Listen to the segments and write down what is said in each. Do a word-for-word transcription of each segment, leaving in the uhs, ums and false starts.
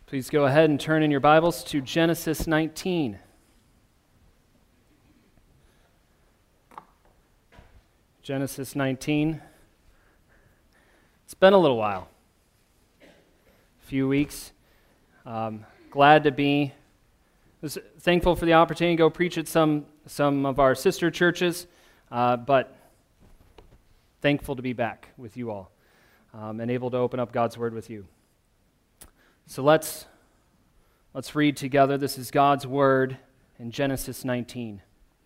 Please go ahead and turn in your Bibles to Genesis nineteen. Genesis nineteen. It's been a little while, a few weeks. Um, glad to be, was thankful for the opportunity to go preach at some, some of our sister churches, uh, but thankful to be back with you all um, and able to open up God's Word with you. So let's let's read together. This is God's Word in Genesis nineteen.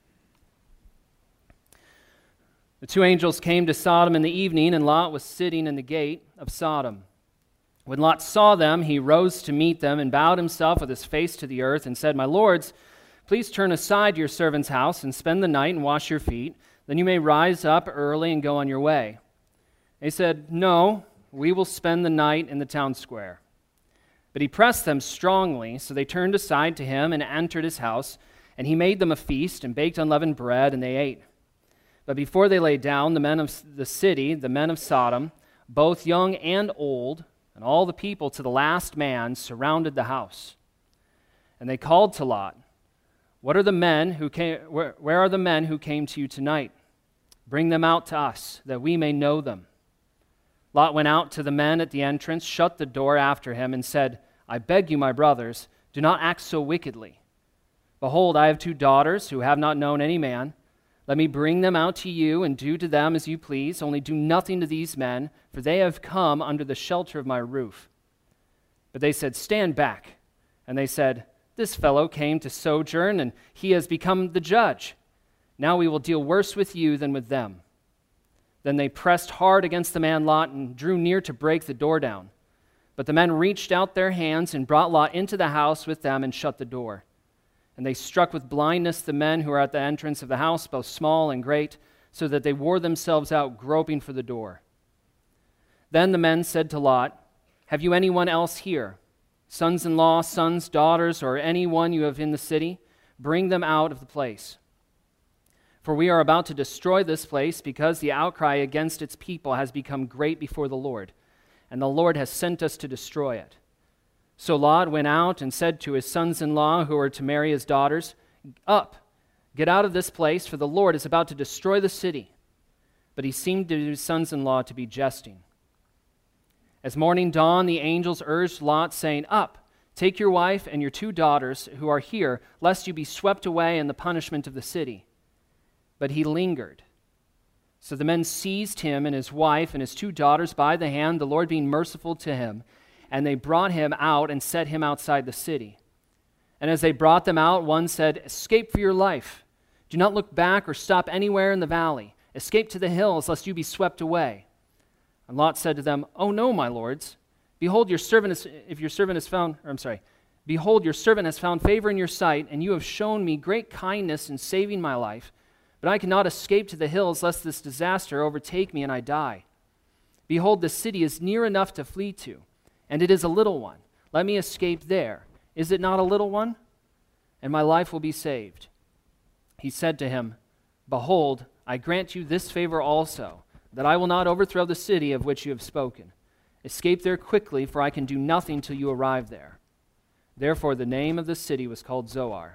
The two angels came to Sodom in the evening, and Lot was sitting in the gate of Sodom. When Lot saw them, he rose to meet them and bowed himself with his face to the earth and said, "My lords, please turn aside to your servant's house and spend the night and wash your feet. Then you may rise up early and go on your way." They said, "No, we will spend the night in the town square." But he pressed them strongly, so they turned aside to him and entered his house, and he made them a feast and baked unleavened bread, and they ate. But before they lay down, the men of the city, the men of Sodom, both young and old, and all the people to the last man, surrounded the house. And they called to Lot, "What are the men who came? Where, where are the men who came to you tonight? Bring them out to us, that we may know them." Lot went out to the men at the entrance, shut the door after him, and said, "I beg you, my brothers, do not act so wickedly. Behold, I have two daughters who have not known any man. Let me bring them out to you, and do to them as you please. Only do nothing to these men, for they have come under the shelter of my roof." But they said, "Stand back." And they said, "This fellow came to sojourn, and he has become the judge. Now we will deal worse with you than with them." Then they pressed hard against the man Lot and drew near to break the door down. But the men reached out their hands and brought Lot into the house with them and shut the door. And they struck with blindness the men who were at the entrance of the house, both small and great, so that they wore themselves out groping for the door. Then the men said to Lot, "Have you anyone else here? Sons-in-law, sons, daughters, or anyone you have in the city? Bring them out of the place. For we are about to destroy this place, because the outcry against its people has become great before the Lord, and the Lord has sent us to destroy it." So Lot went out and said to his sons-in-law who were to marry his daughters, "Up, get out of this place, for the Lord is about to destroy the city." But he seemed to his sons-in-law to be jesting. As morning dawned, the angels urged Lot, saying, "Up, take your wife and your two daughters who are here, lest you be swept away in the punishment of the city." But he lingered. So the men seized him and his wife and his two daughters by the hand, the Lord being merciful to him, and they brought him out and set him outside the city. And as they brought them out, one said, "Escape for your life. Do not look back or stop anywhere in the valley. Escape to the hills, lest you be swept away." And Lot said to them, "Oh no, my lords. Behold, your servant is, if your servant has found, or I'm sorry, behold, your servant has found favor in your sight, and you have shown me great kindness in saving my life. But I cannot escape to the hills, lest this disaster overtake me and I die. Behold, the city is near enough to flee to, and it is a little one. Let me escape there. Is it not a little one? And my life will be saved." He said to him, "Behold, I grant you this favor also, that I will not overthrow the city of which you have spoken. Escape there quickly, for I can do nothing till you arrive there." Therefore the name of the city was called Zoar.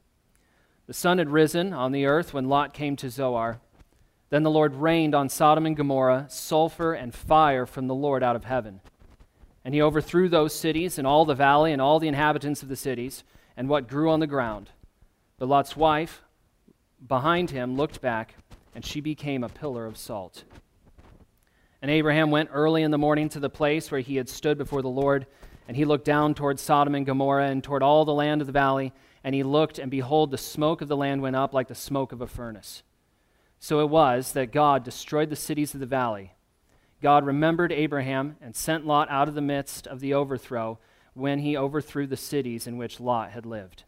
The sun had risen on the earth when Lot came to Zoar. Then the Lord rained on Sodom and Gomorrah sulfur and fire from the Lord out of heaven. And he overthrew those cities and all the valley and all the inhabitants of the cities and what grew on the ground. But Lot's wife behind him looked back, and she became a pillar of salt. And Abraham went early in the morning to the place where he had stood before the Lord, and he looked down toward Sodom and Gomorrah and toward all the land of the valley, and he looked, and behold, the smoke of the land went up like the smoke of a furnace. So it was that God destroyed the cities of the valley. God remembered Abraham and sent Lot out of the midst of the overthrow when he overthrew the cities in which Lot had lived.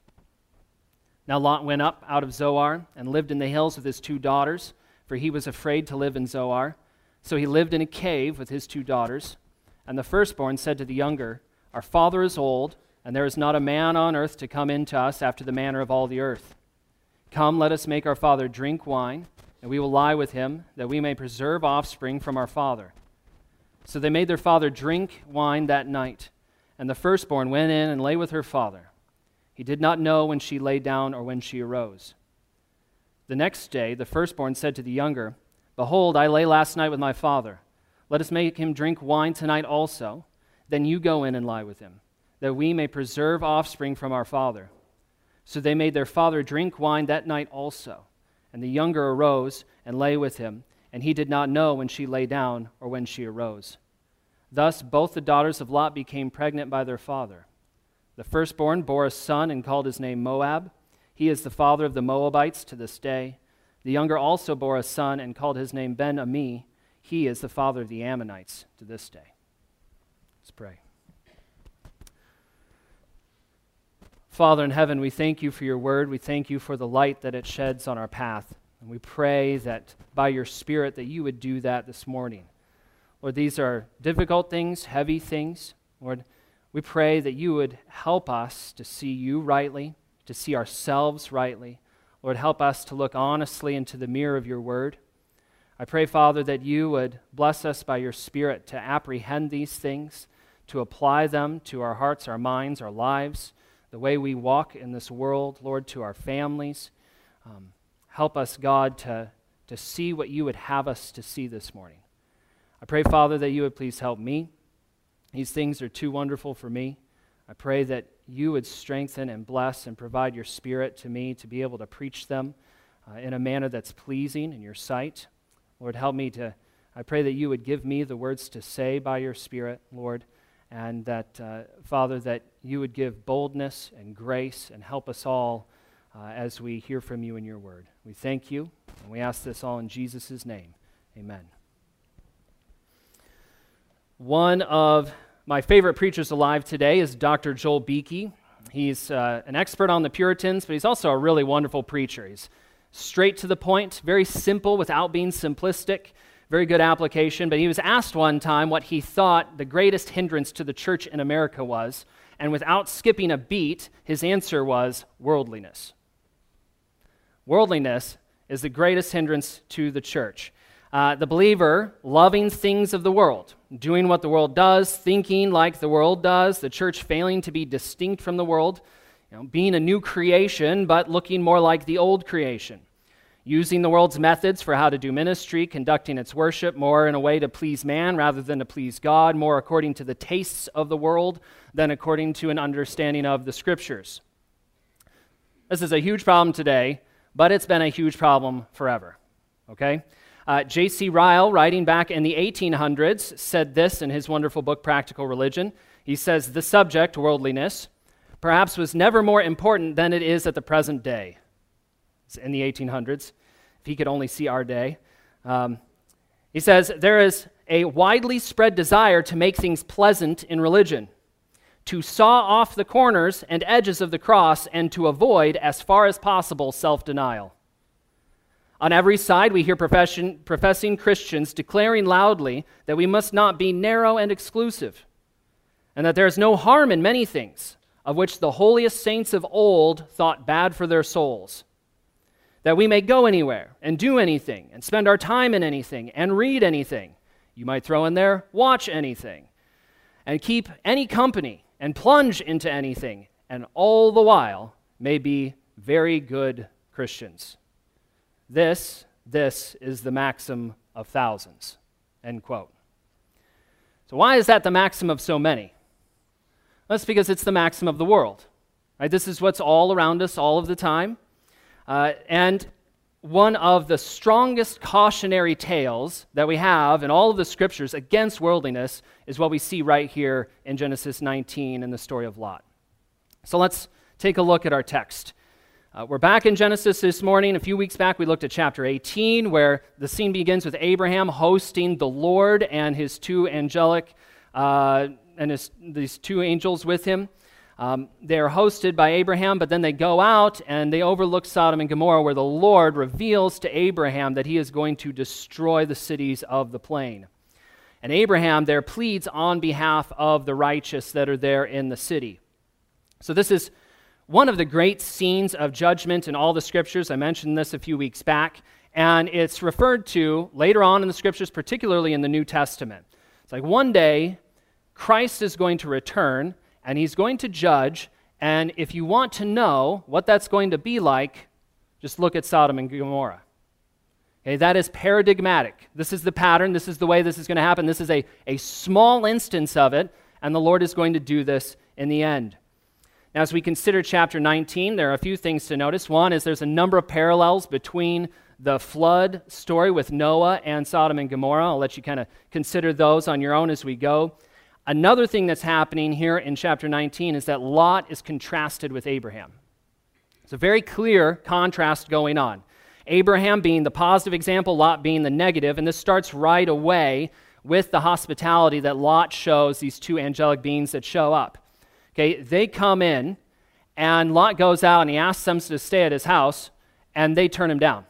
Now Lot went up out of Zoar and lived in the hills with his two daughters, for he was afraid to live in Zoar. So he lived in a cave with his two daughters. And the firstborn said to the younger, "Our father is old, and there is not a man on earth to come in to us after the manner of all the earth. Come, let us make our father drink wine, and we will lie with him, that we may preserve offspring from our father." So they made their father drink wine that night, and the firstborn went in and lay with her father. He did not know when she lay down or when she arose. The next day the firstborn said to the younger, Behold, I lay last night with my father. Let us make him drink wine tonight also. Then you go in and lie with him, that we may preserve offspring from our father. So they made their father drink wine that night also. And the younger arose and lay with him, and he did not know when she lay down or when she arose. Thus both the daughters of Lot became pregnant by their father. The firstborn bore a son and called his name Moab. He is the father of the Moabites to this day. The younger also bore a son and called his name Ben-Ami. He is the father of the Ammonites to this day. Let's pray. Father in heaven, we thank you for your word. We thank you for the light that it sheds on our path. And we pray that by your Spirit that you would do that this morning. Lord, these are difficult things, heavy things. Lord, we pray that you would help us to see you rightly, to see ourselves rightly. Lord, help us to look honestly into the mirror of your word. I pray, Father, that you would bless us by your Spirit to apprehend these things, to apply them to our hearts, our minds, our lives, the way we walk in this world, Lord, to our families. Um, help us, God, to, to see what you would have us to see this morning. I pray, Father, that you would please help me. These things are too wonderful for me. I pray that you would strengthen and bless and provide your Spirit to me to be able to preach them uh, in a manner that's pleasing in your sight. Lord, help me to, I pray that you would give me the words to say by your Spirit, Lord, and that, uh, Father, that you would give boldness and grace and help us all uh, as we hear from you in your word. We thank you, and we ask this all in Jesus' name. Amen. One of my favorite preachers alive today is Doctor Joel Beeke. He's uh, an expert on the Puritans, but he's also a really wonderful preacher. He's straight to the point, very simple without being simplistic. Very good application, but he was asked one time what he thought the greatest hindrance to the church in America was, and without skipping a beat, his answer was worldliness. Worldliness is the greatest hindrance to the church. Uh, the believer loving things of the world, doing what the world does, thinking like the world does, the church failing to be distinct from the world, you know, being a new creation, but looking more like the old creation. Using the world's methods for how to do ministry, conducting its worship more in a way to please man rather than to please God, more according to the tastes of the world than according to an understanding of the Scriptures. This is a huge problem today, but it's been a huge problem forever, okay? Uh, J C Ryle, writing back in the eighteen hundreds, said this in his wonderful book, Practical Religion. He says, the subject, worldliness, perhaps was never more important than it is at the present day. In the eighteen hundreds, if he could only see our day. Um, he says, there is a widely spread desire to make things pleasant in religion, to saw off the corners and edges of the cross, and to avoid, as far as possible, self-denial. On every side, we hear profession, professing Christians declaring loudly that we must not be narrow and exclusive, and that there is no harm in many things, of which the holiest saints of old thought bad for their souls. That we may go anywhere and do anything and spend our time in anything and read anything. You might throw in there, watch anything, and keep any company and plunge into anything, and all the while may be very good Christians. This, this is the maxim of thousands, end quote. So why is that the maxim of so many? That's because it's the maxim of the world. Right? This is what's all around us all of the time. Uh, and one of the strongest cautionary tales that we have in all of the Scriptures against worldliness is what we see right here in Genesis nineteen in the story of Lot. So let's take a look at our text. Uh, we're back in Genesis this morning. A few weeks back, we looked at chapter eighteen, where the scene begins with Abraham hosting the Lord and his two angelic, uh, and his, these two angels with him. Um, they are hosted by Abraham, but then they go out and they overlook Sodom and Gomorrah, where the Lord reveals to Abraham that he is going to destroy the cities of the plain. And Abraham there pleads on behalf of the righteous that are there in the city. So this is one of the great scenes of judgment in all the Scriptures. I mentioned this a few weeks back, and it's referred to later on in the Scriptures, particularly in the New Testament. It's like one day, Christ is going to return, and he's going to judge. And if you want to know what that's going to be like, just look at Sodom and Gomorrah. Okay, that is paradigmatic. This is the pattern. This is the way this is going to happen. This is a, a small instance of it, and the Lord is going to do this in the end. Now, as we consider chapter nineteen, there are a few things to notice. One is there's a number of parallels between the flood story with Noah and Sodom and Gomorrah. I'll let you kind of consider those on your own as we go. Another thing that's happening here in chapter nineteen is that Lot is contrasted with Abraham. It's a very clear contrast going on. Abraham being the positive example, Lot being the negative, and this starts right away with the hospitality that Lot shows these two angelic beings that show up. Okay, they come in, and Lot goes out and he asks them to stay at his house, and they turn him down.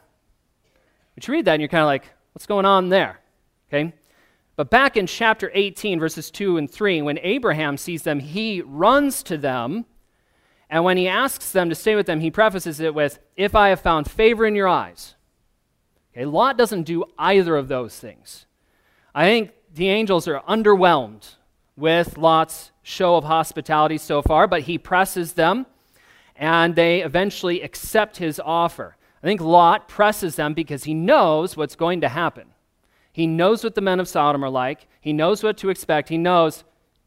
But you read that and you're kind of like, what's going on there? Okay, but back in chapter eighteen, verses two and three, when Abraham sees them, he runs to them. And when he asks them to stay with them, he prefaces it with, if I have found favor in your eyes. Okay, Lot doesn't do either of those things. I think the angels are underwhelmed with Lot's show of hospitality so far, but he presses them, and they eventually accept his offer. I think Lot presses them because he knows what's going to happen. He knows what the men of Sodom are like. He knows what to expect. He knows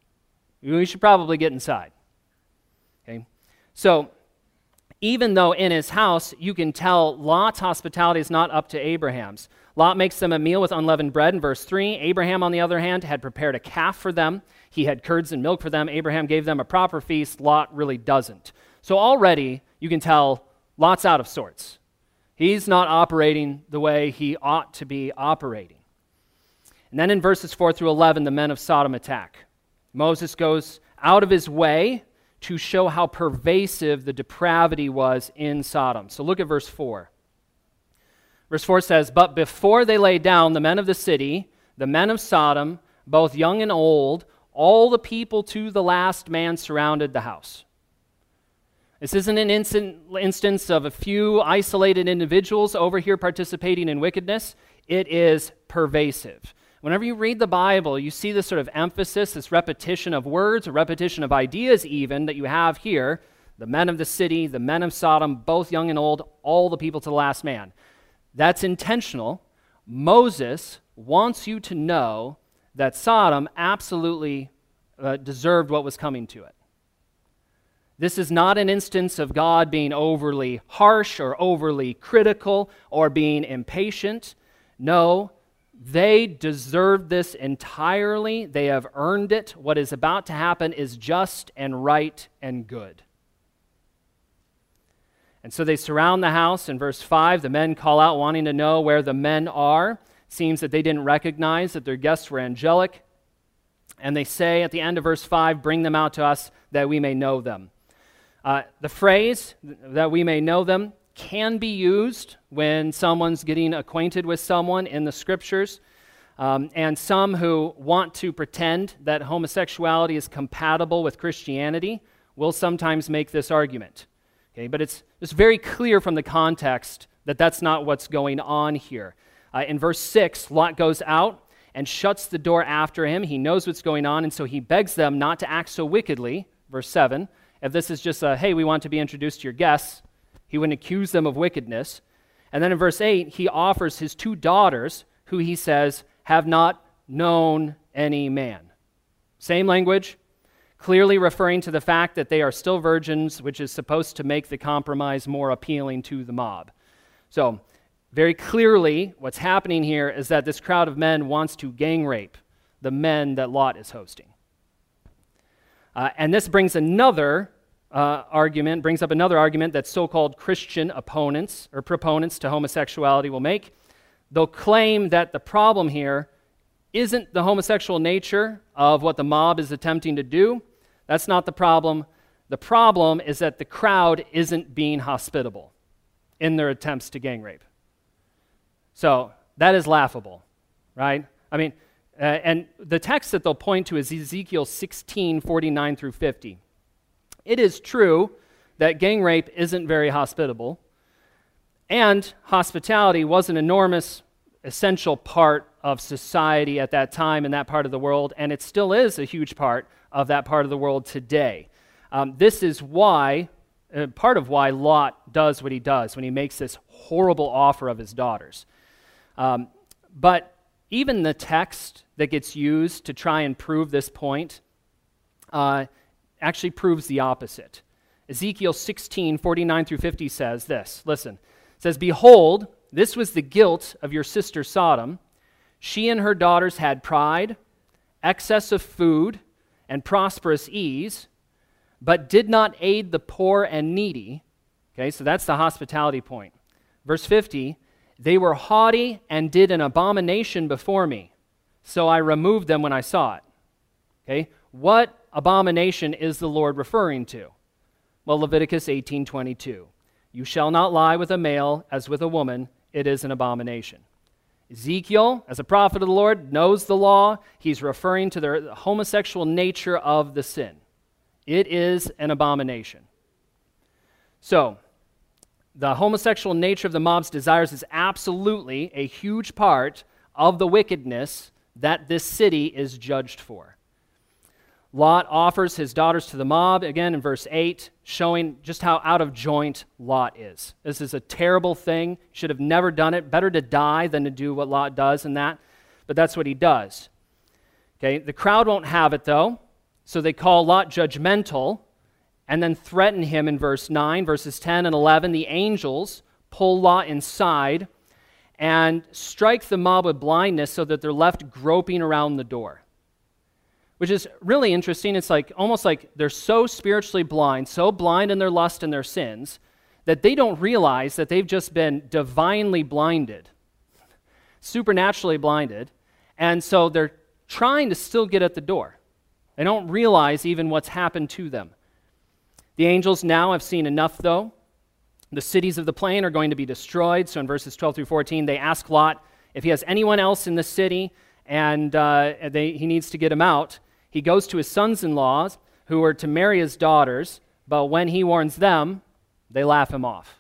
we should probably get inside. Okay? So, even though in his house you can tell Lot's hospitality is not up to Abraham's. Lot makes them a meal with unleavened bread in verse three. Abraham, on the other hand, had prepared a calf for them. He had curds and milk for them. Abraham gave them a proper feast. Lot really doesn't. So already you can tell Lot's out of sorts. He's not operating the way he ought to be operating. And then in verses four through eleven, the men of Sodom attack. Moses goes out of his way to show how pervasive the depravity was in Sodom. So look at verse four. Verse four says, but before they lay down, the men of the city, the men of Sodom, both young and old, all the people to the last man surrounded the house. This isn't an instant, instance of a few isolated individuals over here participating in wickedness. It is pervasive. Whenever you read the Bible, you see this sort of emphasis, this repetition of words, a repetition of ideas even that you have here. The men of the city, the men of Sodom, both young and old, all the people to the last man. That's intentional. Moses wants you to know that Sodom absolutely uh, deserved what was coming to it. This is not an instance of God being overly harsh or overly critical or being impatient. No, they deserve this entirely. They have earned it. What is about to happen is just and right and good. And so they surround the house. In verse five, the men call out wanting to know where the men are. Seems that they didn't recognize that their guests were angelic. And they say at the end of verse five, bring them out to us that we may know them. Uh, the phrase, that we may know them, can be used when someone's getting acquainted with someone in the scriptures. Um, and some who want to pretend that homosexuality is compatible with Christianity will sometimes make this argument. Okay, but it's, it's very clear from the context that that's not what's going on here. Uh, in verse six, Lot goes out and shuts the door after him. He knows what's going on, and so he begs them not to act so wickedly. Verse seven, if this is just a, hey, we want to be introduced to your guests, he wouldn't accuse them of wickedness. And then in verse eight, he offers his two daughters, who he says have not known any man. Same language, clearly referring to the fact that they are still virgins, which is supposed to make the compromise more appealing to the mob. So, very clearly, what's happening here is that this crowd of men wants to gang rape the men that Lot is hosting. Uh, and this brings another uh, argument, brings up another argument that so-called Christian opponents or proponents to homosexuality will make. They'll claim that the problem here isn't the homosexual nature of what the mob is attempting to do. That's not the problem. The problem is that the crowd isn't being hospitable in their attempts to gang rape. So that is laughable, right? I mean, uh, and the text that they'll point to is Ezekiel sixteen, forty-nine through fifty. It is true that gang rape isn't very hospitable, and hospitality was an enormous, essential part of society at that time in that part of the world, and it still is a huge part of that part of the world today. Um, this is why, uh, part of why Lot does what he does when he makes this horrible offer of his daughters. Um, but even the text that gets used to try and prove this point uh, actually proves the opposite. Ezekiel sixteen, forty-nine through fifty says this, listen, it says, "Behold, this was the guilt of your sister Sodom. She and her daughters had pride, excess of food, and prosperous ease, but did not aid the poor and needy." Okay, so that's the hospitality point. Verse fifty, "They were haughty and did an abomination before me, so I removed them when I saw it." Okay, what abomination is the Lord referring to? Well, Leviticus eighteen twenty-two. "You shall not lie with a male as with a woman, it is an abomination." Ezekiel, as a prophet of the Lord, knows the law. He's referring to the homosexual nature of the sin. It is an abomination. So, the homosexual nature of the mob's desires is absolutely a huge part of the wickedness that this city is judged for. Lot offers his daughters to the mob, again in verse eight, showing just how out of joint Lot is. This is a terrible thing. Should have never done it. Better to die than to do what Lot does in that. But that's what he does. Okay, the crowd won't have it though, so they call Lot judgmental and then threaten him in verse nine. Verses ten and eleven, the angels pull Lot inside and strike the mob with blindness so that they're left groping around the door. Which is really interesting. It's like almost like they're so spiritually blind, so blind in their lust and their sins, that they don't realize that they've just been divinely blinded, supernaturally blinded, and so they're trying to still get at the door. They don't realize even what's happened to them. The angels now have seen enough, though. The cities of the plain are going to be destroyed. So in verses twelve through fourteen, they ask Lot if he has anyone else in the city, and uh, they, he needs to get him out. He goes to his sons-in-law, who are to marry his daughters, but when he warns them, they laugh him off.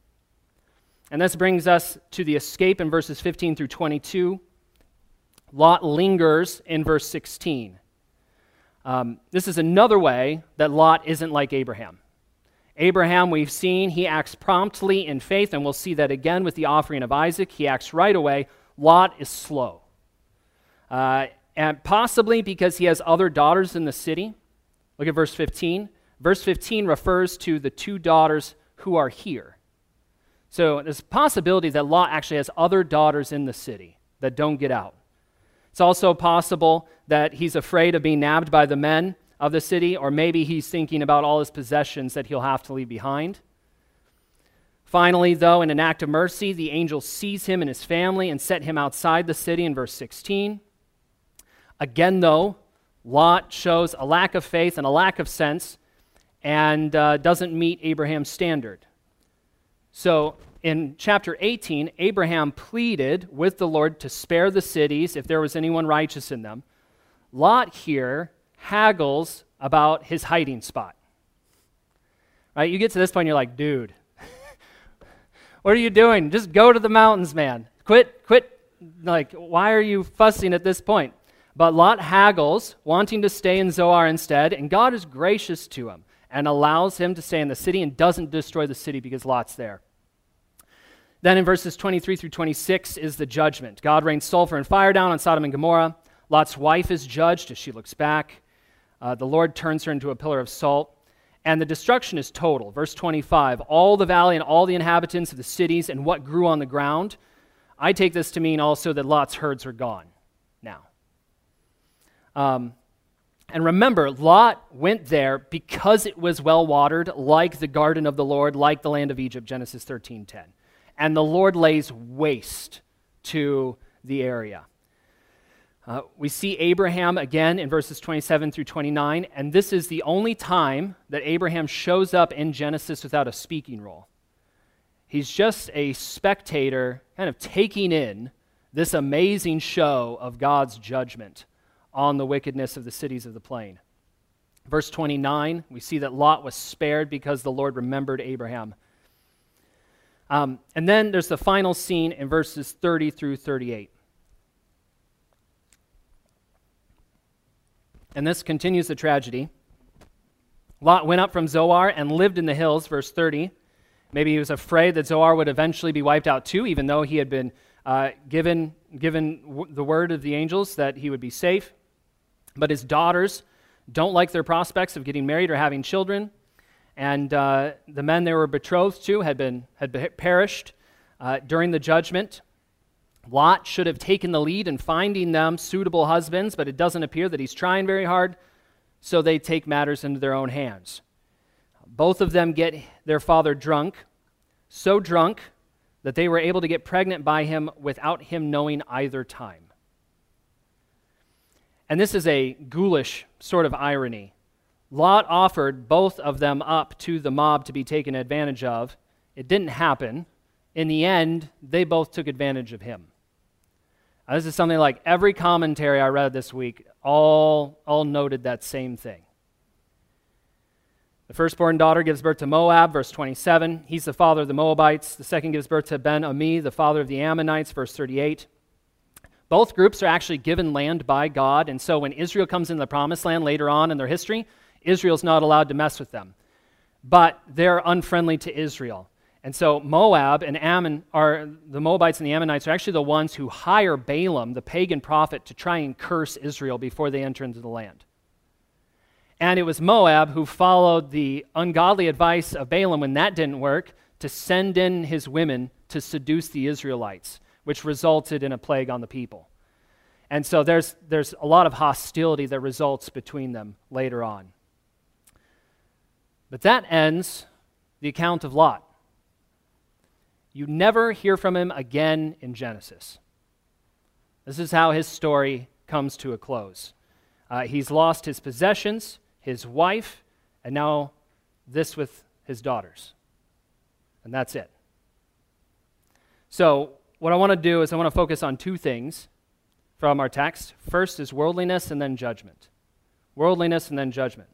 And this brings us to the escape in verses fifteen through twenty-two. Lot lingers in verse sixteen. Um, this is another way that Lot isn't like Abraham. Abraham, we've seen, he acts promptly in faith, and we'll see that again with the offering of Isaac. He acts right away. Lot is slow. Uh, and possibly because he has other daughters in the city. Look at verse fifteen. Verse fifteen refers to the two daughters who are here. So there's a possibility that Lot actually has other daughters in the city that don't get out. It's also possible that he's afraid of being nabbed by the men of the city, or maybe he's thinking about all his possessions that he'll have to leave behind. Finally, though, in an act of mercy, the angel sees him and his family and set him outside the city in verse sixteen. Again, though, Lot shows a lack of faith and a lack of sense and uh, doesn't meet Abraham's standard. So in chapter eighteen, Abraham pleaded with the Lord to spare the cities if there was anyone righteous in them. Lot here haggles about his hiding spot. Right? You get to this point and you're like, dude, what are you doing? Just go to the mountains, man. Quit, quit. Like, why are you fussing at this point? But Lot haggles, wanting to stay in Zoar instead, and God is gracious to him and allows him to stay in the city and doesn't destroy the city because Lot's there. Then in verses twenty-three through twenty-six is the judgment. God rains sulfur and fire down on Sodom and Gomorrah. Lot's wife is judged as she looks back. Uh, the Lord turns her into a pillar of salt. And the destruction is total. Verse twenty-five, all the valley and all the inhabitants of the cities and what grew on the ground. I take this to mean also that Lot's herds are gone now. Um, and remember, Lot went there because it was well-watered, like the garden of the Lord, like the land of Egypt, Genesis thirteen ten. And the Lord lays waste to the area. Uh, we see Abraham again in verses twenty-seven through twenty-nine, and this is the only time that Abraham shows up in Genesis without a speaking role. He's just a spectator kind of taking in this amazing show of God's judgment on the wickedness of the cities of the plain. Verse twenty-nine, we see that Lot was spared because the Lord remembered Abraham. Um, and then there's the final scene in verses thirty through thirty-eight. And this continues the tragedy. Lot went up from Zoar and lived in the hills, verse thirty. Maybe he was afraid that Zoar would eventually be wiped out too, even though he had been uh, given, given w- the word of the angels that he would be safe. But his daughters don't like their prospects of getting married or having children. And uh, the men they were betrothed to had been had be- perished uh, during the judgment. Lot should have taken the lead in finding them suitable husbands, but it doesn't appear that he's trying very hard, so they take matters into their own hands. Both of them get their father drunk, so drunk that they were able to get pregnant by him without him knowing either time. And this is a ghoulish sort of irony. Lot offered both of them up to the mob to be taken advantage of. It didn't happen. In the end, they both took advantage of him. Now, this is something like every commentary I read this week all, all noted that same thing. The firstborn daughter gives birth to Moab, verse twenty-seven. He's the father of the Moabites. The second gives birth to Ben-Ami, the father of the Ammonites, verse thirty-eight. Both groups are actually given land by God, and so when Israel comes into the promised land later on in their history, Israel's not allowed to mess with them. But they're unfriendly to Israel. And so Moab and Ammon are, the Moabites and the Ammonites are actually the ones who hire Balaam, the pagan prophet, to try and curse Israel before they enter into the land. And it was Moab who followed the ungodly advice of Balaam when that didn't work to send in his women to seduce the Israelites, which resulted in a plague on the people. And so there's, there's a lot of hostility that results between them later on. But that ends the account of Lot. You never hear from him again in Genesis. This is how his story comes to a close. Uh, he's lost his possessions, his wife, and now this with his daughters. And that's it. So what I want to do is I want to focus on two things from our text. First is worldliness and then judgment. Worldliness and then judgment.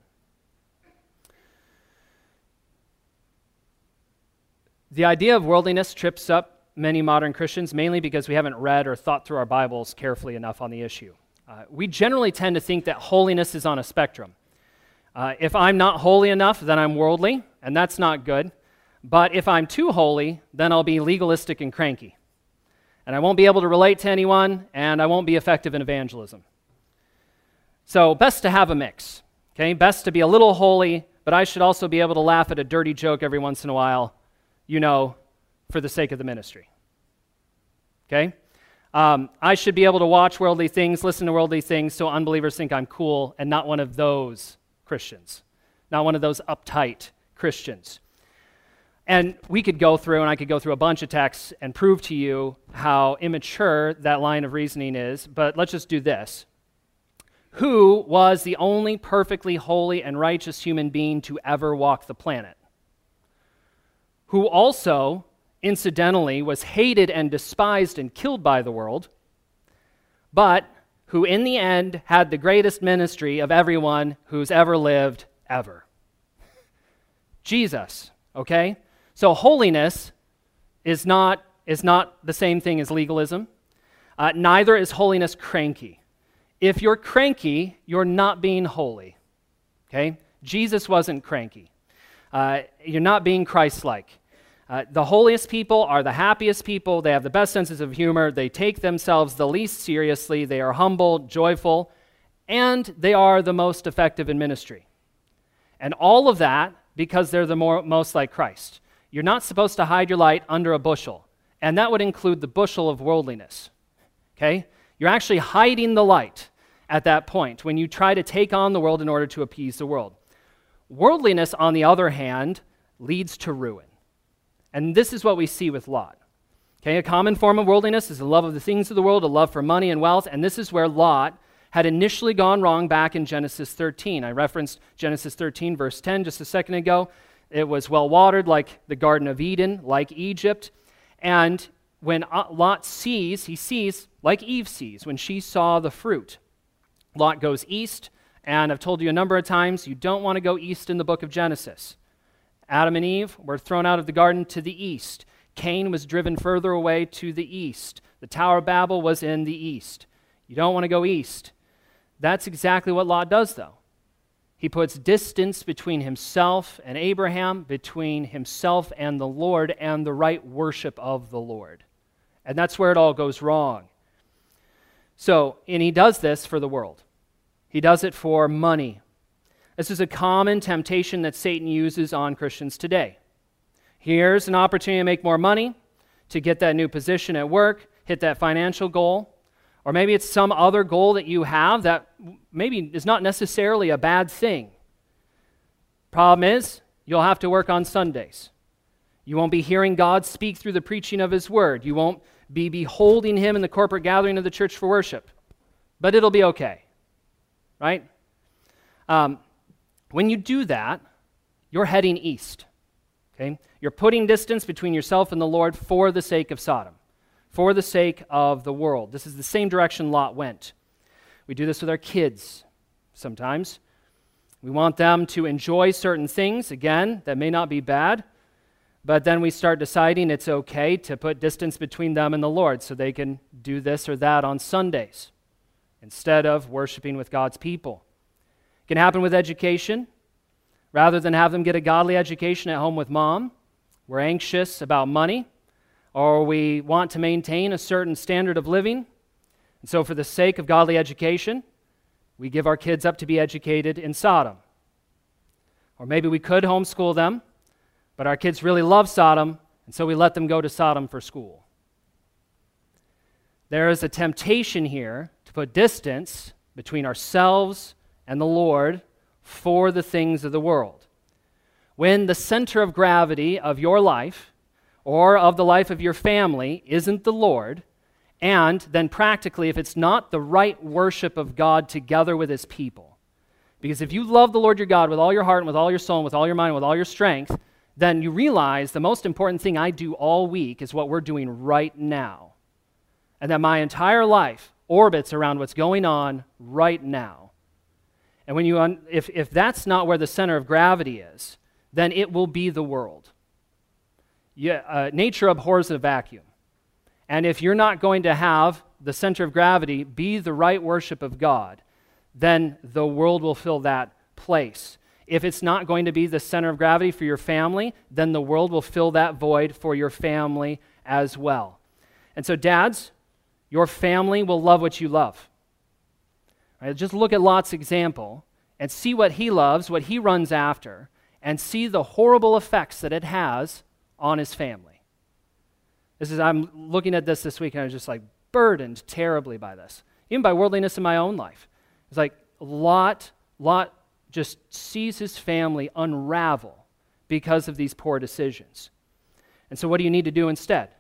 The idea of worldliness trips up many modern Christians, mainly because we haven't read or thought through our Bibles carefully enough on the issue. Uh, we generally tend to think that holiness is on a spectrum. Uh, if I'm not holy enough, then I'm worldly, and that's not good. But if I'm too holy, then I'll be legalistic and cranky. And I won't be able to relate to anyone, and I won't be effective in evangelism. So best to have a mix, okay? Best to be a little holy, but I should also be able to laugh at a dirty joke every once in a while, you know, for the sake of the ministry, okay? Um, I should be able to watch worldly things, listen to worldly things, so unbelievers think I'm cool and not one of those Christians, not one of those uptight Christians. And we could go through, and I could go through a bunch of texts and prove to you how immature that line of reasoning is, but let's just do this. Who was the only perfectly holy and righteous human being to ever walk the planet? Who also, incidentally, was hated and despised and killed by the world, but who in the end had the greatest ministry of everyone who's ever lived, ever. Jesus, okay? So holiness is not, is not the same thing as legalism. Uh, neither is holiness cranky. If you're cranky, you're not being holy, okay? Jesus wasn't cranky. Uh, you're not being Christ-like. Uh, the holiest people are the happiest people. They have the best senses of humor. They take themselves the least seriously. They are humble, joyful, and they are the most effective in ministry. And all of that because they're the more, most like Christ. You're not supposed to hide your light under a bushel, and that would include the bushel of worldliness, okay? You're actually hiding the light at that point when you try to take on the world in order to appease the world. Worldliness, on the other hand, leads to ruin. And this is what we see with Lot. Okay, a common form of worldliness is a love of the things of the world, a love for money and wealth, and this is where Lot had initially gone wrong back in Genesis thirteen. I referenced Genesis thirteen, verse ten, just a second ago. It was well-watered like the Garden of Eden, like Egypt, and when Lot sees, he sees like Eve sees when she saw the fruit. Lot goes east, and I've told you a number of times, you don't want to go east in the book of Genesis. Adam and Eve were thrown out of the garden to the east. Cain was driven further away to the east. The Tower of Babel was in the east. You don't want to go east. That's exactly what Lot does, though. He puts distance between himself and Abraham, between himself and the Lord, and the right worship of the Lord. And that's where it all goes wrong. So, and he does this for the world. He does it for money. This is a common temptation that Satan uses on Christians today. Here's an opportunity to make more money, to get that new position at work, hit that financial goal, or maybe it's some other goal that you have that maybe is not necessarily a bad thing. Problem is, you'll have to work on Sundays. You won't be hearing God speak through the preaching of His Word. You won't be beholding Him in the corporate gathering of the church for worship. But it'll be okay, right? Um, when you do that, you're heading east, okay? You're putting distance between yourself and the Lord for the sake of Sodom, for the sake of the world. This is the same direction Lot went. We do this with our kids sometimes. We want them to enjoy certain things, again, that may not be bad, but then we start deciding it's okay to put distance between them and the Lord so they can do this or that on Sundays instead of worshiping with God's people. It can happen with education. Rather than have them get a godly education at home with mom, we're anxious about money, or we want to maintain a certain standard of living. And so for the sake of godly education, we give our kids up to be educated in Sodom. Or maybe we could homeschool them, but our kids really love Sodom, and so we let them go to Sodom for school. There is a temptation here to put distance between ourselves and the Lord for the things of the world. When the center of gravity of your life or of the life of your family isn't the Lord, and then practically if it's not the right worship of God together with His people. Because if you love the Lord your God with all your heart and with all your soul and with all your mind and with all your strength, then you realize the most important thing I do all week is what we're doing right now. And that my entire life orbits around what's going on right now. And when you, un- if, if that's not where the center of gravity is, then it will be the world. Yeah, uh, nature abhors a vacuum. And if you're not going to have the center of gravity be the right worship of God, then the world will fill that place. If it's not going to be the center of gravity for your family, then the world will fill that void for your family as well. And so dads, your family will love what you love. Right, just look at Lot's example and see what he loves, what he runs after, and see the horrible effects that it has on his family. This is, I'm looking at this this week and I was just like burdened terribly by this, even by worldliness in my own life. It's like Lot, Lot just sees his family unravel because of these poor decisions. And so what do you need to do instead?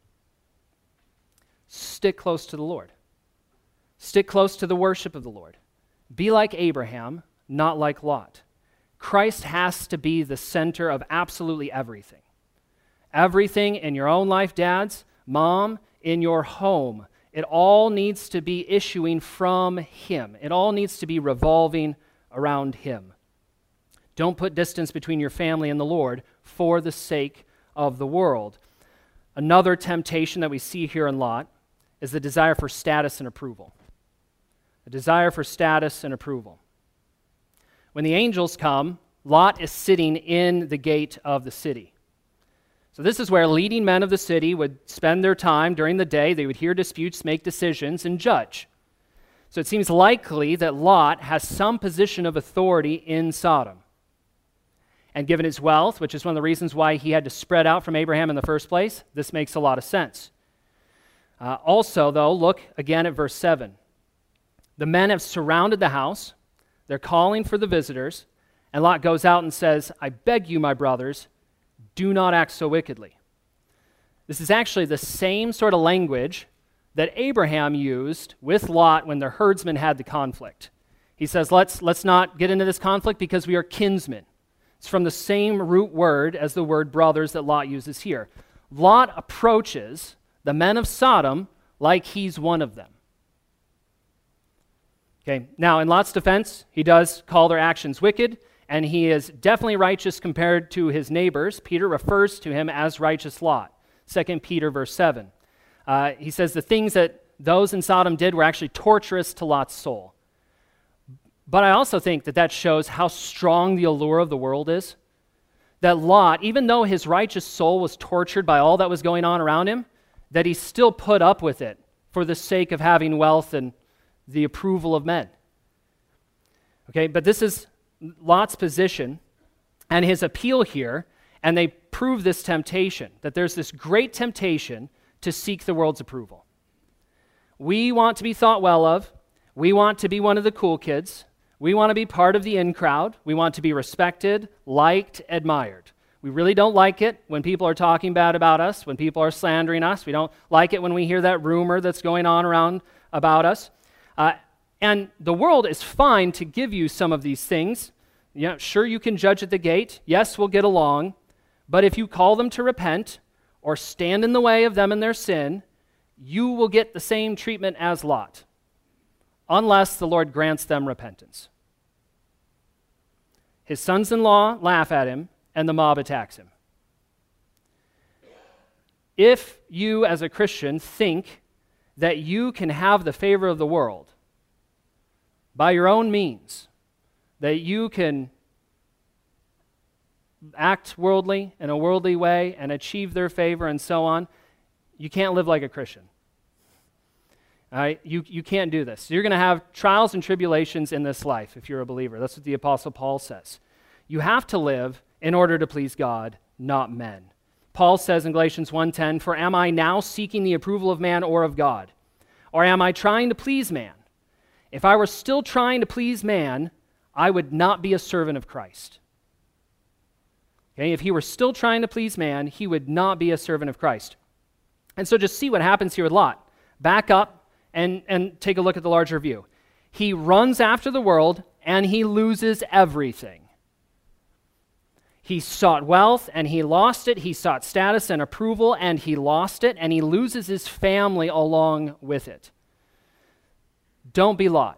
Stick close to the Lord. Stick close to the worship of the Lord. Be like Abraham, not like Lot. Christ has to be the center of absolutely everything. Everything in your own life, dads, mom, in your home, it all needs to be issuing from Him. It all needs to be revolving around Him. Don't put distance between your family and the Lord for the sake of the world. Another temptation that we see here in Lot is the desire for status and approval. A desire for status and approval. When the angels come, Lot is sitting in the gate of the city. So this is where leading men of the city would spend their time during the day. They would hear disputes, make decisions, and judge. So it seems likely that Lot has some position of authority in Sodom. And given his wealth, which is one of the reasons why he had to spread out from Abraham in the first place, this makes a lot of sense. Uh, also, though, look again at verse seven. The men have surrounded the house. They're calling for the visitors. And Lot goes out and says, I beg you, my brothers, do not act so wickedly. This is actually the same sort of language that Abraham used with Lot when the herdsmen had the conflict. He says, let's, let's not get into this conflict because we are kinsmen. It's from the same root word as the word brothers that Lot uses here. Lot approaches the men of Sodom like he's one of them. Okay, now in Lot's defense, he does call their actions wicked, and he is definitely righteous compared to his neighbors. Peter refers to him as righteous Lot, Second Peter verse seven. Uh, he says the things that those in Sodom did were actually torturous to Lot's soul. But I also think that that shows how strong the allure of the world is. That Lot, even though his righteous soul was tortured by all that was going on around him, that he still put up with it for the sake of having wealth and the approval of men. Okay, but this is Lot's position and his appeal here, and they prove this temptation, that there's this great temptation to seek the world's approval. We want to be thought well of. We want to be one of the cool kids. We want to be part of the in crowd. We want to be respected, liked, admired. We really don't like it when people are talking bad about us, when people are slandering us. We don't like it when we hear that rumor that's going on around about us. Uh, and the world is fine to give you some of these things. Yeah, sure, you can judge at the gate. Yes, we'll get along. But if you call them to repent or stand in the way of them in their sin, you will get the same treatment as Lot, unless the Lord grants them repentance. His sons-in-law laugh at him, and the mob attacks him. If you, as a Christian, think that you can have the favor of the world by your own means, that you can act worldly in a worldly way and achieve their favor and so on, you can't live like a Christian. All right? You, you can't do this. You're going to have trials and tribulations in this life if you're a believer. That's what the Apostle Paul says. You have to live in order to please God, not men. Paul says in Galatians one ten, "For am I now seeking the approval of man or of God? Or am I trying to please man? If I were still trying to please man, I would not be a servant of Christ." Okay, if he were still trying to please man, he would not be a servant of Christ. And so just see what happens here with Lot. Back up and, and take a look at the larger view. He runs after the world and he loses everything. He sought wealth and he lost it. He sought status and approval and he lost it, and he loses his family along with it. Don't be Lot.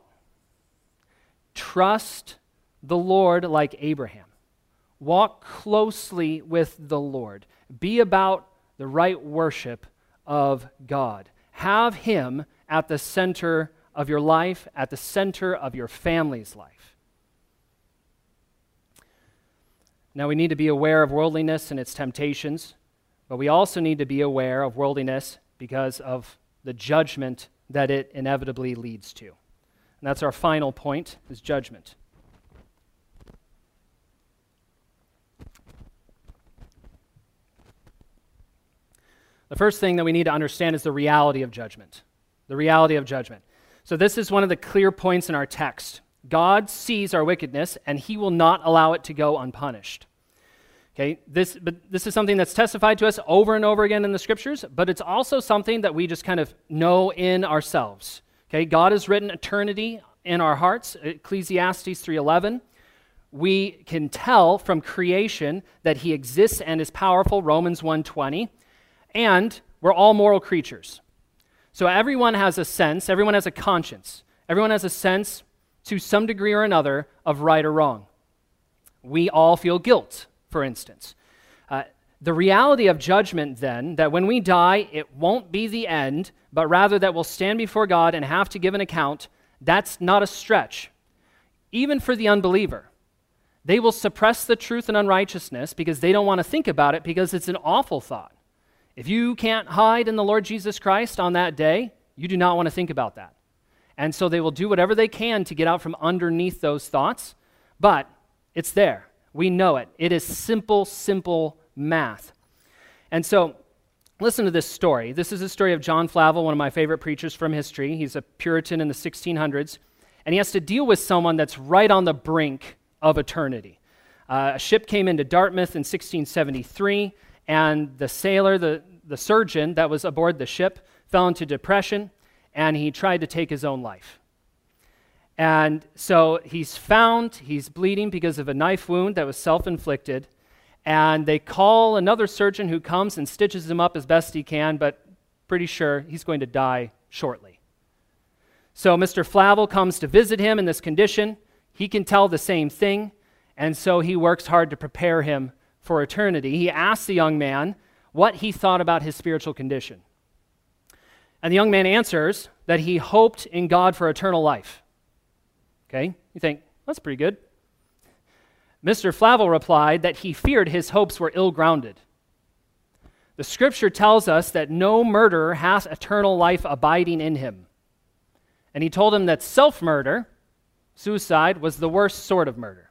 Trust the Lord like Abraham. Walk closely with the Lord. Be about the right worship of God. Have him at the center of your life, at the center of your family's life. Now, we need to be aware of worldliness and its temptations, but we also need to be aware of worldliness because of the judgment that it inevitably leads to. And that's our final point, is judgment. The first thing that we need to understand is the reality of judgment. The reality of judgment. So this is one of the clear points in our text. God sees our wickedness, and he will not allow it to go unpunished. Okay, this, but this is something that's testified to us over and over again in the Scriptures, but it's also something that we just kind of know in ourselves. Okay, God has written eternity in our hearts, Ecclesiastes three eleven. We can tell from creation that he exists and is powerful, Romans one twenty. And we're all moral creatures. So everyone has a sense, everyone has a conscience. Everyone has a sense, to some degree or another, of right or wrong. We all feel guilt, for instance. Uh, the reality of judgment, then, that when we die, it won't be the end, but rather that we'll stand before God and have to give an account, that's not a stretch. Even for the unbeliever. They will suppress the truth and unrighteousness because they don't want to think about it because it's an awful thought. If you can't hide in the Lord Jesus Christ on that day, you do not want to think about that. And so they will do whatever they can to get out from underneath those thoughts, but it's there. We know it. It is simple, simple math. And so listen to this story. This is a story of John Flavel, one of my favorite preachers from history. He's a Puritan in the sixteen hundreds, and he has to deal with someone that's right on the brink of eternity. Uh, a ship came into Dartmouth in sixteen seventy-three, and the sailor, the, the surgeon that was aboard the ship, fell into depression, and he tried to take his own life. And so he's found, he's bleeding because of a knife wound that was self-inflicted, and they call another surgeon who comes and stitches him up as best he can, but pretty sure he's going to die shortly. So Mister Flavel comes to visit him in this condition. He can tell the same thing, and so he works hard to prepare him for eternity. He asks the young man what he thought about his spiritual condition. And the young man answers that he hoped in God for eternal life. Okay, you think, that's pretty good. Mister Flavel replied that he feared his hopes were ill-grounded. The scripture tells us that no murderer has eternal life abiding in him. And he told him that self-murder, suicide, was the worst sort of murder.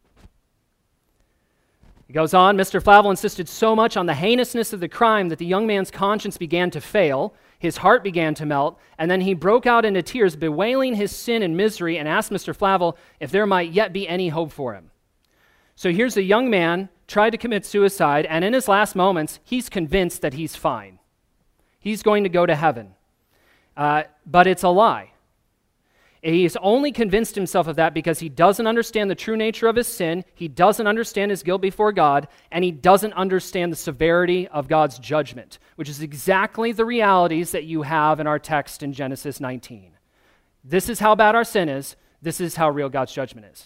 He goes on, Mister Flavel insisted so much on the heinousness of the crime that the young man's conscience began to fail, his heart began to melt, and then he broke out into tears, bewailing his sin and misery, and asked Mister Flavel if there might yet be any hope for him. So here's a young man tried to commit suicide, and in his last moments, he's convinced that he's fine. He's going to go to heaven. Uh, but it's a lie. He's only convinced himself of that because he doesn't understand the true nature of his sin, he doesn't understand his guilt before God, and he doesn't understand the severity of God's judgment, which is exactly the realities that you have in our text in Genesis nineteen. This is how bad our sin is. This is how real God's judgment is.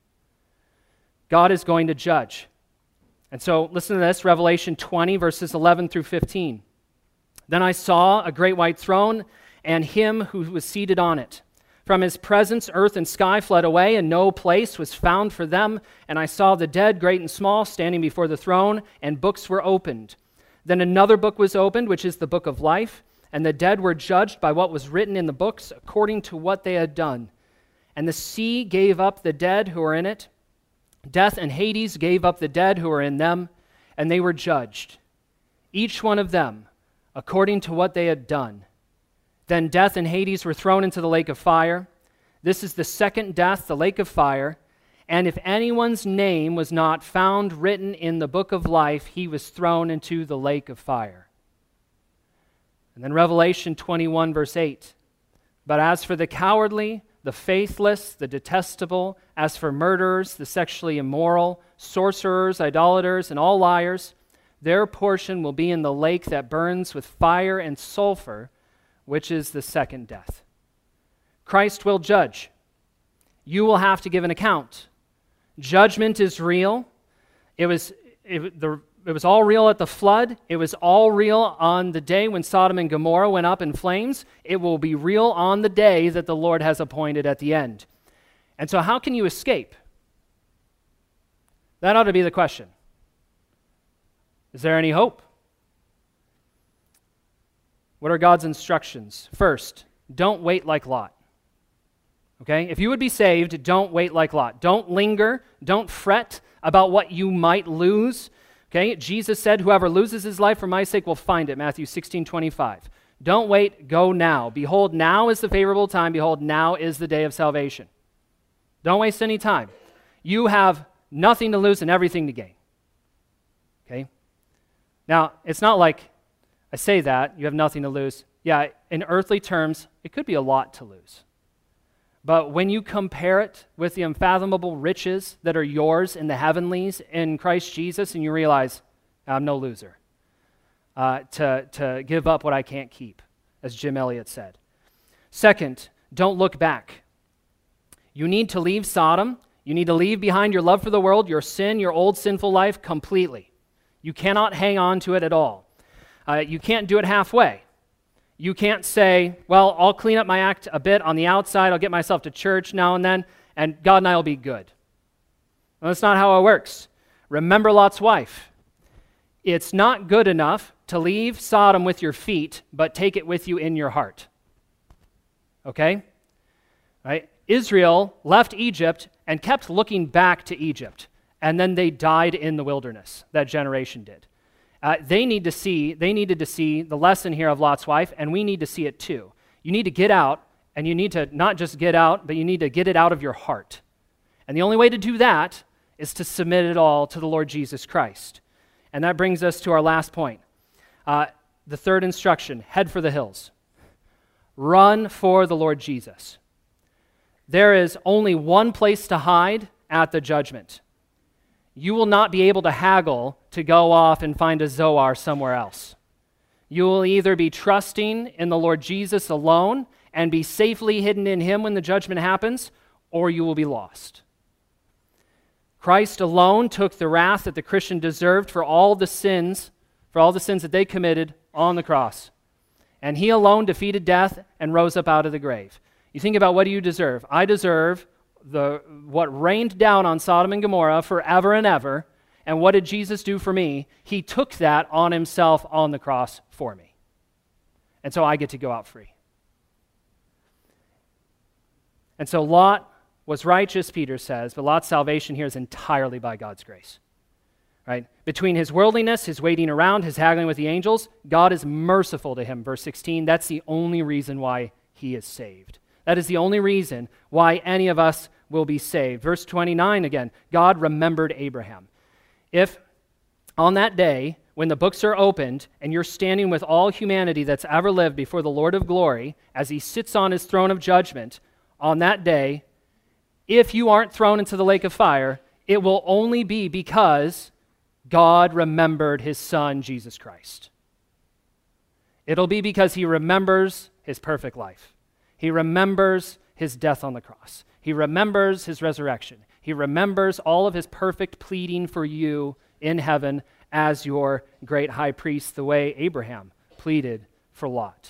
God is going to judge. And so listen to this, Revelation twenty, verses eleven through fifteen. Then I saw a great white throne and him who was seated on it. From his presence, earth and sky fled away, and no place was found for them. And I saw the dead, great and small, standing before the throne, and books were opened. Then another book was opened, which is the book of life, and the dead were judged by what was written in the books according to what they had done. And the sea gave up the dead who were in it. Death and Hades gave up the dead who were in them, and they were judged, each one of them according to what they had done. Then death and Hades were thrown into the lake of fire. This is the second death, the lake of fire. And if anyone's name was not found written in the book of life, he was thrown into the lake of fire. And then Revelation twenty-one, verse eight. But as for the cowardly, the faithless, the detestable, as for murderers, the sexually immoral, sorcerers, idolaters, and all liars, their portion will be in the lake that burns with fire and sulfur, which is the second death. Christ will judge. You will have to give an account. Judgment is real. It was, it, the, it was all real at the flood. It was all real on the day when Sodom and Gomorrah went up in flames. It will be real on the day that the Lord has appointed at the end. And so how can you escape? That ought to be the question. Is there any hope? What are God's instructions? First, don't wait like Lot. Okay? If you would be saved, don't wait like Lot. Don't linger. Don't fret about what you might lose. Okay? Jesus said, whoever loses his life for my sake will find it, Matthew sixteen twenty-five. Don't wait, go now. Behold, now is the favorable time. Behold, now is the day of salvation. Don't waste any time. You have nothing to lose and everything to gain. Okay? Now, it's not like I say that, you have nothing to lose. Yeah, in earthly terms, it could be a lot to lose. But when you compare it with the unfathomable riches that are yours in the heavenlies in Christ Jesus, and you realize, I'm no loser, uh, to, to give up what I can't keep, as Jim Elliot said. Second, don't look back. You need to leave Sodom. You need to leave behind your love for the world, your sin, your old sinful life completely. You cannot hang on to it at all. Uh, you can't do it halfway. You can't say, well, I'll clean up my act a bit on the outside, I'll get myself to church now and then, and God and I will be good. Well, that's not how it works. Remember Lot's wife. It's not good enough to leave Sodom with your feet, but take it with you in your heart. Okay? Right? Israel left Egypt and kept looking back to Egypt, and then they died in the wilderness. That generation did. Uh, they need to see, they needed to see the lesson here of Lot's wife, and we need to see it too. You need to get out, and you need to not just get out, but you need to get it out of your heart. And the only way to do that is to submit it all to the Lord Jesus Christ. And that brings us to our last point. Uh, the third instruction, head for the hills. Run for the Lord Jesus. There is only one place to hide at the judgment. You will not be able to haggle to go off and find a Zoar somewhere else. You will either be trusting in the Lord Jesus alone and be safely hidden in him when the judgment happens, or you will be lost. Christ alone took the wrath that the Christian deserved for all the sins, for all the sins that they committed on the cross. And he alone defeated death and rose up out of the grave. You think about, what do you deserve? I deserve the what rained down on Sodom and Gomorrah forever and ever. And what did Jesus do for me? He took that on himself on the cross for me. And so I get to go out free. And so Lot was righteous, Peter says, but Lot's salvation here is entirely by God's grace. Right? Between his worldliness, his waiting around, his haggling with the angels, God is merciful to him. Verse sixteen, that's the only reason why he is saved. That is the only reason why any of us will be saved. Verse twenty-nine again, God remembered Abraham. If on that day, when the books are opened and you're standing with all humanity that's ever lived before the Lord of glory, as he sits on his throne of judgment, on that day, if you aren't thrown into the lake of fire, it will only be because God remembered his son, Jesus Christ. It'll be because he remembers his perfect life. He remembers his death on the cross. He remembers his resurrection. He remembers all of his perfect pleading for you in heaven as your great high priest, the way Abraham pleaded for Lot.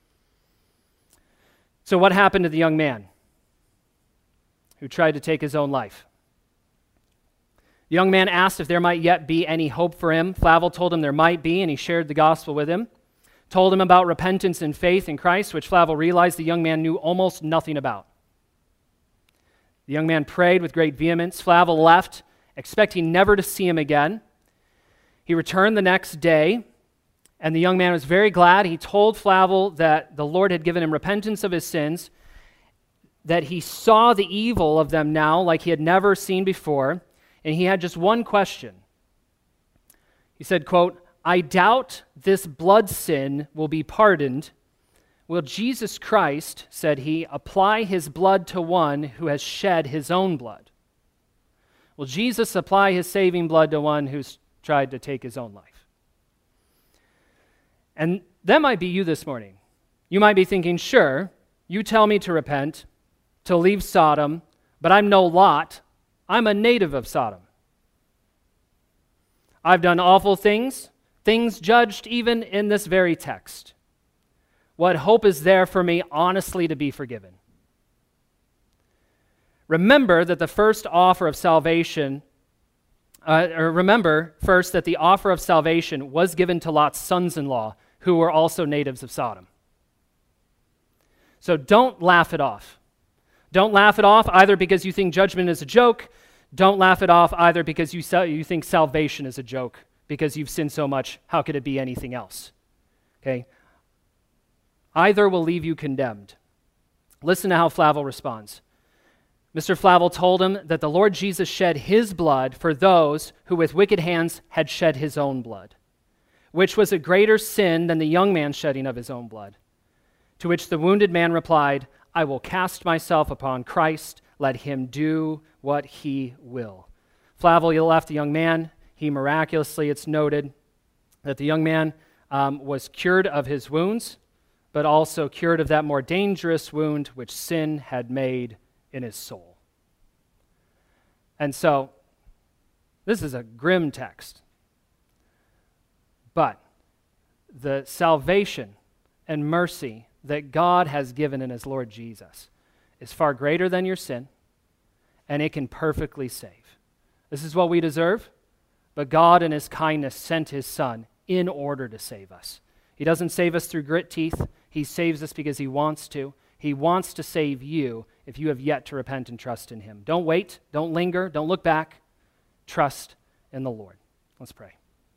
So what happened to the young man who tried to take his own life? The young man asked if there might yet be any hope for him. Flavel told him there might be, and he shared the gospel with him. Told him about repentance and faith in Christ, which Flavel realized the young man knew almost nothing about. The young man prayed with great vehemence. Flavel left, expecting never to see him again. He returned the next day, and the young man was very glad. He told Flavel that the Lord had given him repentance of his sins, that he saw the evil of them now like he had never seen before, and he had just one question. He said, quote, "I doubt this blood sin will be pardoned. Will Jesus Christ," said he, "apply his blood to one who has shed his own blood? Will Jesus apply his saving blood to one who's tried to take his own life?" And that might be you this morning. You might be thinking, sure, you tell me to repent, to leave Sodom, but I'm no Lot. I'm a native of Sodom. I've done awful things, things judged even in this very text. What hope is there for me honestly to be forgiven? Remember that the first offer of salvation, uh, or remember first that the offer of salvation was given to Lot's sons-in-law, who were also natives of Sodom. So don't laugh it off. Don't laugh it off either because you think judgment is a joke. Don't laugh it off either because you, you think salvation is a joke because you've sinned so much. How could it be anything else? Okay? Either will leave you condemned. Listen to how Flavel responds. Mister Flavel told him that the Lord Jesus shed his blood for those who with wicked hands had shed his own blood, which was a greater sin than the young man's shedding of his own blood. To which the wounded man replied, "I will cast myself upon Christ. Let him do what he will." Flavel left the young man. He miraculously, it's noted, that the young man um, was cured of his wounds, but also cured of that more dangerous wound which sin had made in his soul. And so, this is a grim text. But the salvation and mercy that God has given in his Lord Jesus is far greater than your sin, and it can perfectly save. This is what we deserve, but God in his kindness sent his Son in order to save us. He doesn't save us through grit teeth. He saves us because he wants to. He wants to save you if you have yet to repent and trust in him. Don't wait. Don't linger. Don't look back. Trust in the Lord. Let's pray.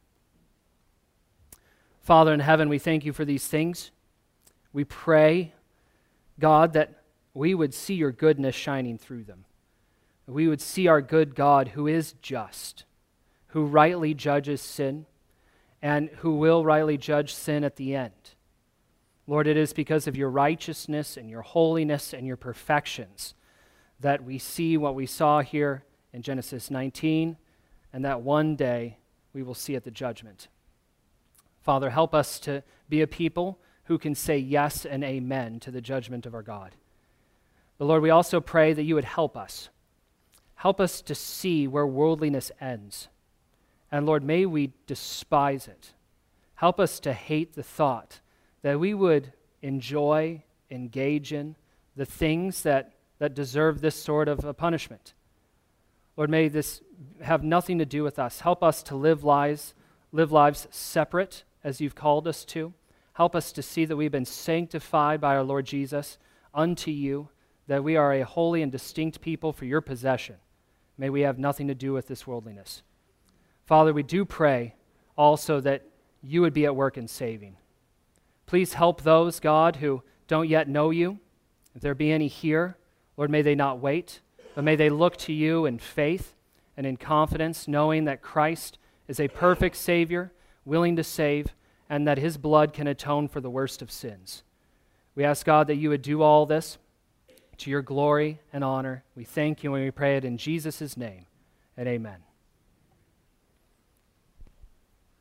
Father in heaven, we thank you for these things. We pray, God, that we would see your goodness shining through them. We would see our good God who is just, who rightly judges sin, and who will rightly judge sin at the end. Lord, it is because of your righteousness and your holiness and your perfections that we see what we saw here in Genesis nineteen, and that one day we will see at the judgment. Father, help us to be a people who can say yes and amen to the judgment of our God. But Lord, we also pray that you would help us. Help us to see where worldliness ends. And Lord, may we despise it. Help us to hate the thought that we would enjoy, engage in the things that that deserve this sort of a punishment. Lord, may this have nothing to do with us. Help us to live lives, live lives separate as you've called us to. Help us to see that we've been sanctified by our Lord Jesus unto you, that we are a holy and distinct people for your possession. May we have nothing to do with this worldliness. Father, we do pray also that you would be at work in saving. Please help those, God, who don't yet know you. If there be any here, Lord, may they not wait, but may they look to you in faith and in confidence, knowing that Christ is a perfect Savior, willing to save, and that his blood can atone for the worst of sins. We ask, God, that you would do all this to your glory and honor. We thank you and we pray it in Jesus' name, and amen.